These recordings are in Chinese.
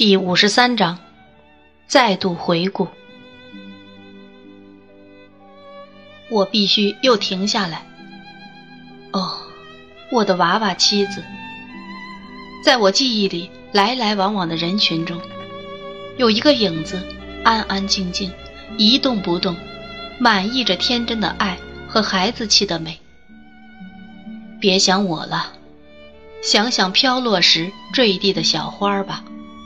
第53章，再度回顾。我必须又停下来。哦，我的娃娃妻子。在我记忆里来来往往的人群中，有一个影子，安安静静，一动不动，满溢着天真的爱和孩子气的美。别想我了，想想飘落时坠地的小花吧。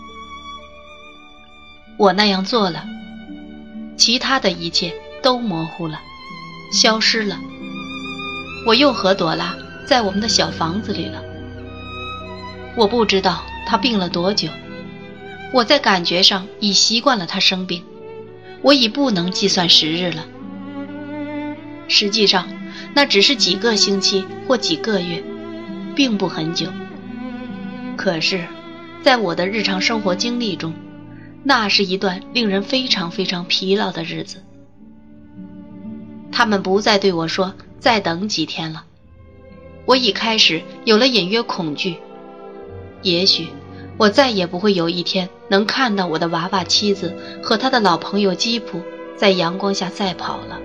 我那样做了，其他的一切都模糊了，消失了。我又和朵拉在我们的小房子里了。我不知道她病了多久，我在感觉上已习惯了她生病，我已不能计算时日了。实际上，那只是几个星期或几个月，并不很久。可是，在我的日常生活经历中，那是一段令人非常非常疲劳的日子。他们不再对我说再等几天了，我已开始有了隐约恐惧。也许我再也不会有一天能看到我的娃娃妻子和他的老朋友吉普在阳光下赛跑了。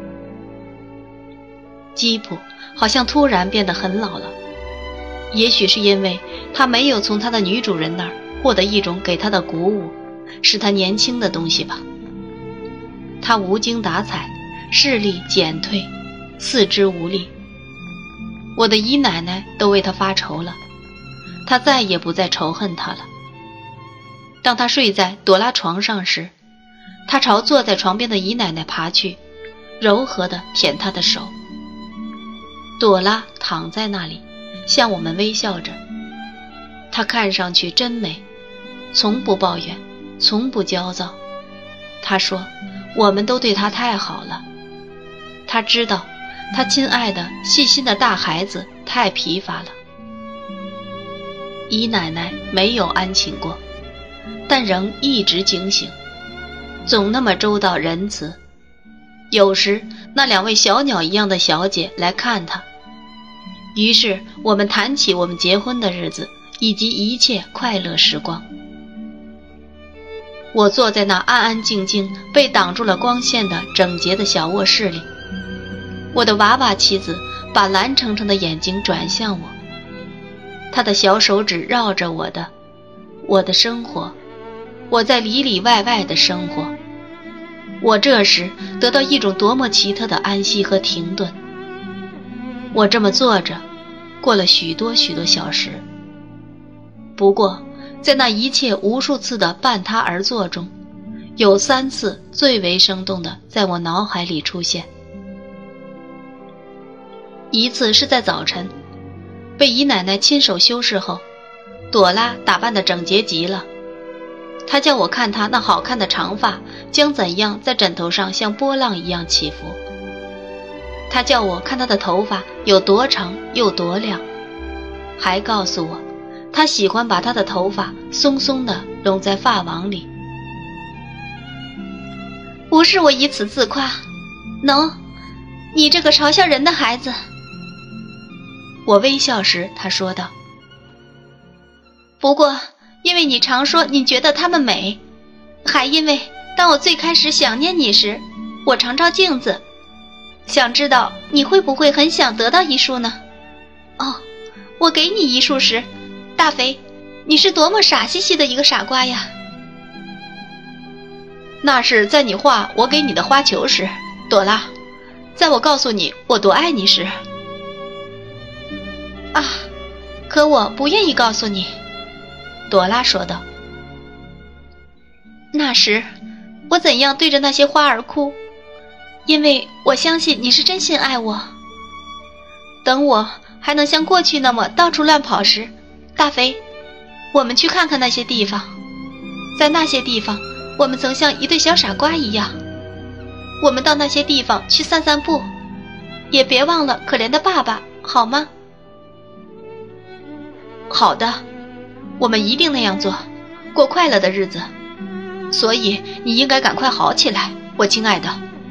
吉普好像突然变得很老了，也许是因为他没有从他的女主人那儿获得一种给他的鼓舞，使他年轻的东西吧。他无精打采，视力减退，四肢无力。我的姨奶奶都为他发愁了，他再也不再仇恨他了。当他睡在朵拉床上时，他朝坐在床边的姨奶奶爬去，柔和地舔她的手。朵拉躺在那里，向我们微笑着。她看上去真美，从不抱怨，从不焦躁。她说，我们都对她太好了。她知道，她亲爱的细心的大孩子太疲乏了。姨奶奶没有安寝过，但仍一直警醒，总那么周到仁慈。有时那两位小鸟一样的小姐来看她，于是我们谈起我们结婚的日子以及一切快乐时光。我坐在那安安静静被挡住了光线的整洁的小卧室里，我的娃娃妻子把蓝澄澄的眼睛转向我，她的小手指绕着我的生活，我在里里外外的生活。我这时得到一种多么奇特的安息和停顿。我这么坐着，过了许多许多小时。不过在那一切无数次的伴他而坐中，有3次最为生动的在我脑海里出现。一次是在早晨，被姨奶奶亲手修饰后，朵拉打扮得整洁极了。她叫我看她那好看的长发将怎样在枕头上像波浪一样起伏。她叫我看她的头发有多长又多亮，还告诉我她喜欢把她的头发松松地拢在发网里。不是我以此自夸， No， 你这个嘲笑人的孩子。我微笑时她说道，不过因为你常说你觉得她们美，还因为当我最开始想念你时，我常照镜子，想知道你会不会很想得到一束呢？哦，我给你一束时，大肥，你是多么傻兮兮的一个傻瓜呀。那是在你画我给你的花球时，朵拉，在我告诉你我多爱你时。啊，可我不愿意告诉你，朵拉说道。那时我怎样对着那些花儿哭，因为我相信你是真心爱我。等我还能像过去那么到处乱跑时，大肥，我们去看看那些地方。在那些地方，我们曾像一对小傻瓜一样。我们到那些地方去散散步，也别忘了可怜的爸爸，好吗？好的，我们一定那样做，过快乐的日子。所以你应该赶快好起来，我亲爱的。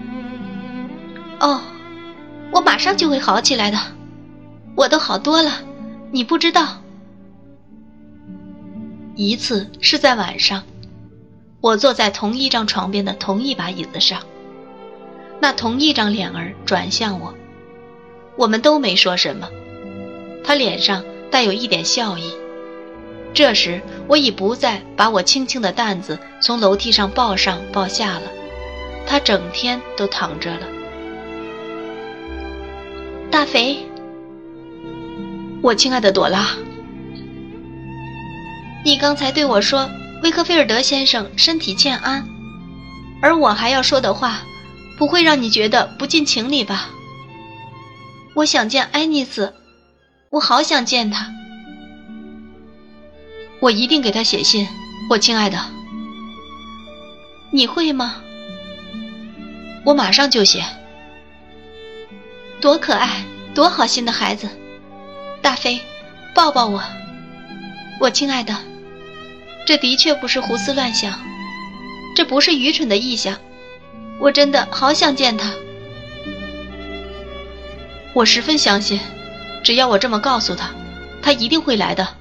哦，我马上就会好起来的，我都好多了，你不知道。 一次是在晚上，我坐在同一张床边的同一把椅子上，那同一张脸儿转向我，我们都没说什么，他脸上带有一点笑意。这时我已不再把我轻轻的担子从楼梯上抱上抱下了，他整天都躺着了。大肥，我亲爱的朵拉，你刚才对我说威克菲尔德先生身体欠安，而我还要说的话不会让你觉得不近情理吧？我想见爱丽丝，我好想见她。我一定给她写信，我亲爱的。你会吗？我马上就写。多可爱，多好心的孩子。大飞，抱抱我。我亲爱的，这的确不是胡思乱想，这不是愚蠢的臆想，我真的好想见他。我十分相信，只要我这么告诉他，他一定会来的。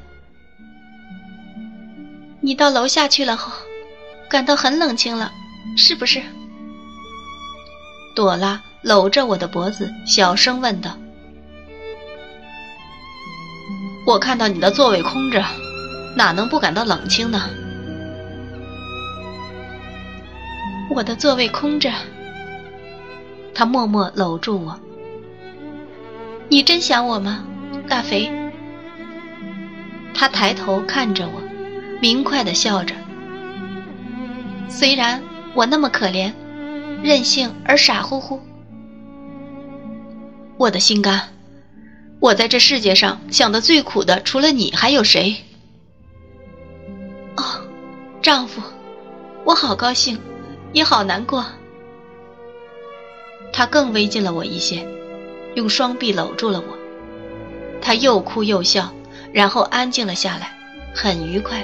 你到楼下去了后，感到很冷清了，是不是？朵拉搂着我的脖子，小声问道。我看到你的座位空着，哪能不感到冷清呢？我的座位空着。他默默搂住我。你真想我吗，大肥？他抬头看着我，明快地笑着。虽然我那么可怜，任性而傻乎乎，我的心肝，我在这世界上想得最苦的除了你还有谁？哦，丈夫，我好高兴，也好难过。他更偎近了我一些，用双臂搂住了我。他又哭又笑，然后安静了下来，很愉快。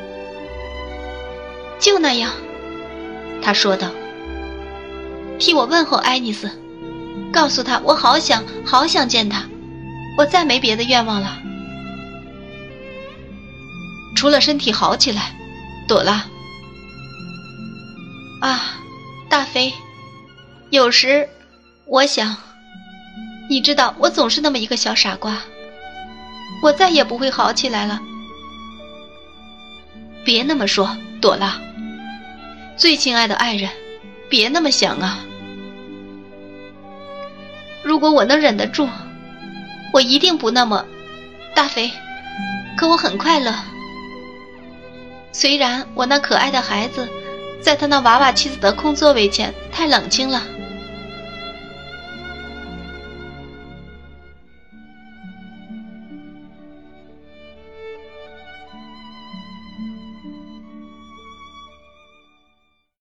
就那样，他说道，替我问候爱丽丝，告诉她我好想好想见她，我再没别的愿望了，除了身体好起来。朵拉啊，大飞，有时我想，你知道我总是那么一个小傻瓜，我再也不会好起来了。别那么说，朵拉，最亲爱的爱人，别那么想啊。如果我能忍得住，我一定不那么大肥，可我很快乐。虽然我那可爱的孩子在他那娃娃妻子的空座位前太冷清了，